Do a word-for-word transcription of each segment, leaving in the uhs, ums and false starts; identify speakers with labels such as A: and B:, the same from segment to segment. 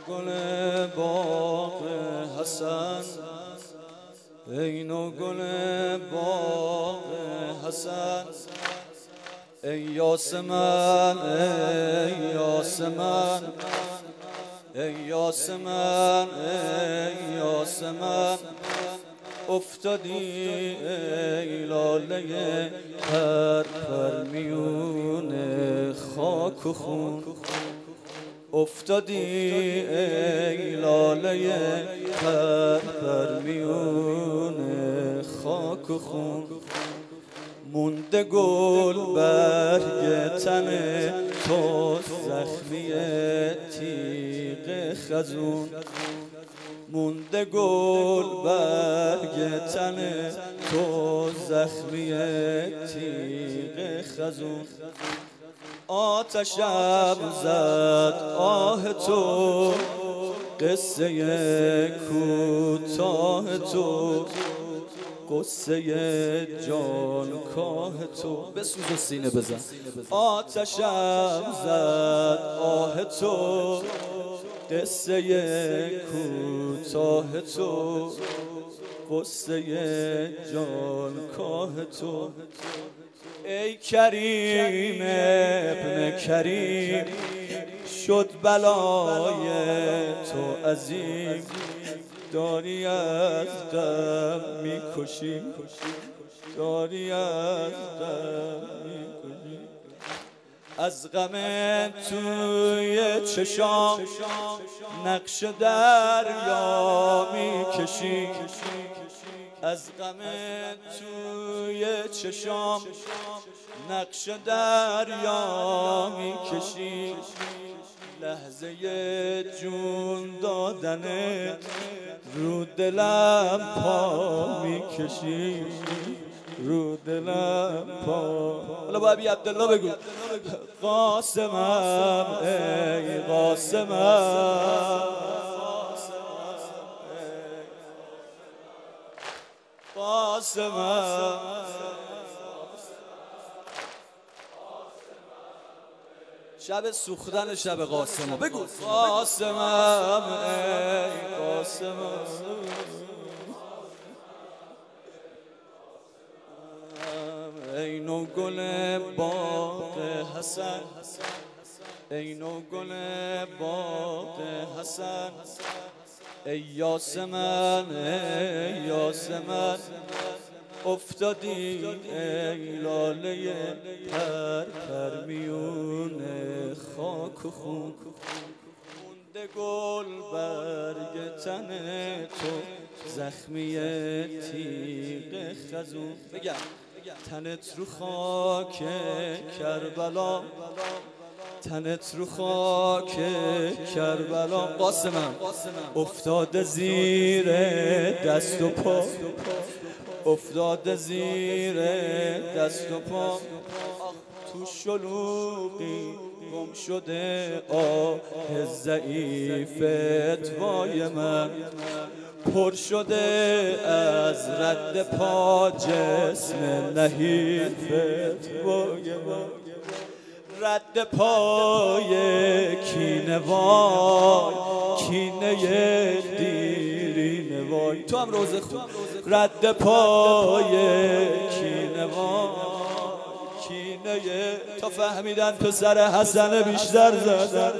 A: گل باغ حسن، ای نو گل باغ حسن، ای یاسمن ای یاسمن ای یاسمن ای یاسمن، افتادی ای لاله پر پر میون خاک و خون، افتادی ای لاله پر پر میون خاک و خون، مونده گل برگ تن تو زخمی تیغ خزون، مونده گل برگ تن تو زخمی تیغ خزون، آتشم زد آه تو قصه کوتاه تو، قصه جان کاه تو، بسوز و سینه بزن. آتشم زد آه تو قصه کوتاه تو، قصه جان کاه تو، ای کریم ابن کریم شد بلای تو عظیم، داری از غم میکشی داری از غم میکشی، از غم توی چشام نقش دریا میکشی، از غم توی چشام نقش دریا میکشی، لحظه جون دادنت رو دلم پا میکشی، رو دلم پا. حالا با ابی عبدالله بگو قاسمم ای قاسمم، قاسمم شب سوختن شب قاسمم، بگو قاسمم ای قاسمم، ای نو گل باغ حسن، ای نو گل باغ حسن، ای یاسمن ای یاسمن، افتادی ای لاله پر پر میون خاک و خون، مونده گل برگ تن تو زخمی تیغ خزون، بگم تنت رو خاک کربلا، تنت رو خاک کربلا، قاسمم افتاده زیر دست و پا، افتاده زیر دست و پا، تو شلوغی گم شده آه ضعیفت وای من، پر شده از رد پا جسم نحیفت وای من، رد پای کینه وای کینه دیرینه وای، تو هم روزه خون، رد پای کینه وای کینه، تا فهمیدن پسر حسن بیشتر زدن،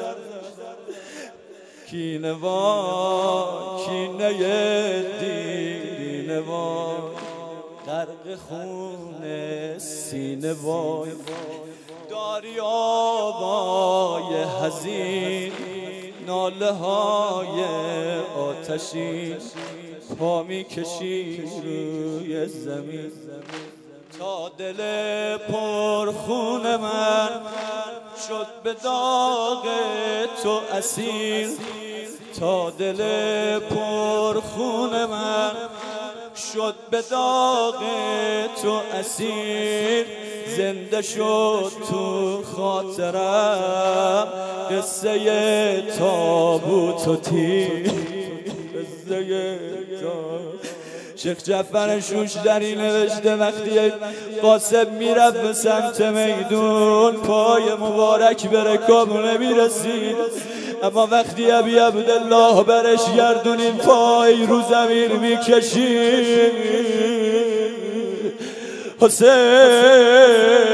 A: کینه وای کینه دیرینه وای، غرق خون سینه وای، داری آوای حزین ناله های آتشین، پا میکشی روی زمین، تا دل پرخون من شد به داغ تو اسیر، تا دل پرخون من شد به داغ تو اسیر، زنده شد تو خاطرم قصه تابوت و تیر، قصه تابوت. شیخ جعفر شوشتری نوشته وقتی قاسم میرفت به سمت میدون، پای مبارک به رکاب نمیرسید، اما وقتی ابی عبدالله برش گردونیم پای رو زمین میکشیم حسین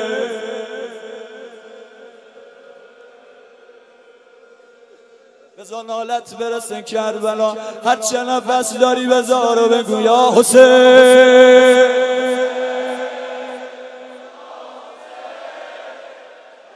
A: بزا نالت برسن کربلا هر چه نفس داری بزارو بگو یا حسین